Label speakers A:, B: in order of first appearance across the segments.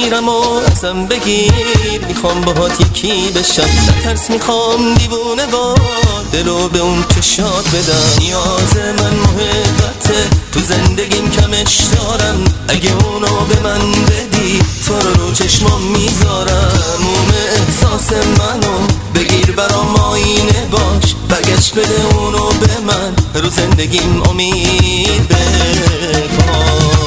A: تقدیرم و ازم بگیر، میخوام باهات یکی بشم، نترس میخوام دیوونه وار دلو به اون چشات بدم. نیاز من محبته، تو زندگیم کمش دارم، اگه اونو به من بدی تو رو چشمام میذارم. تموم احساس منو بگیر برام آینه باش، برگشت بده اونو به من، رو زندگیم امید بباش.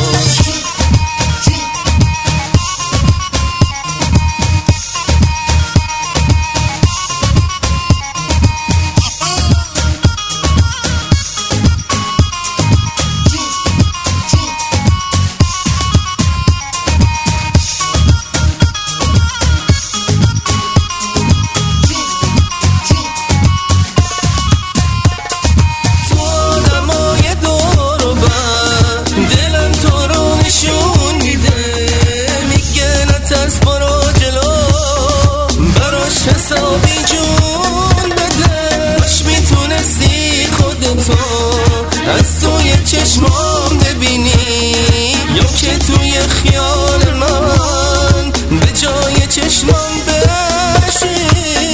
A: حسابی جون بده، باش میتونستی خودتو از توی چشمام ببینی، یا که توی خیال من به جای چشمام بشی.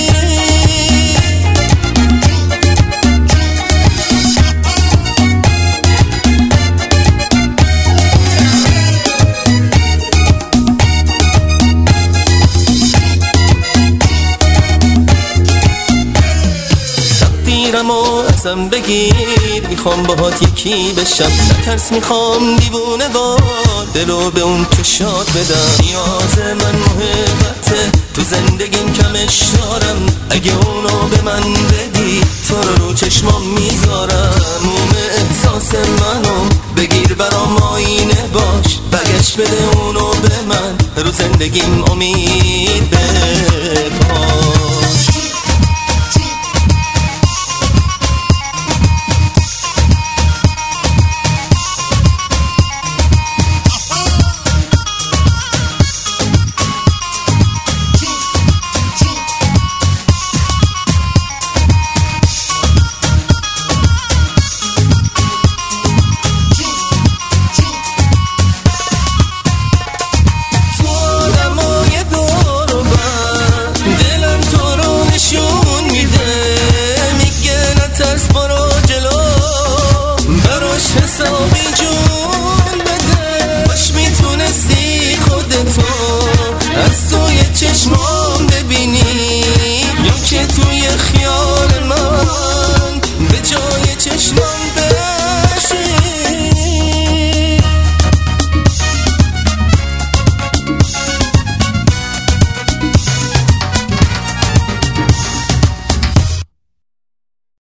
A: تقدیرم و ازم بگیر، میخوام باهات یکی بشم، نترس میخوام دیوونه وار دلو به اون چشات بدم. نیاز من محبته، تو زندگیم کمش دارم، اگه اونو به من بدی تو رو چشمام میذارم. تموم احساس منو بگیر برام آینه باش، برگشت بده اونو به من، رو زندگیم امید بباش.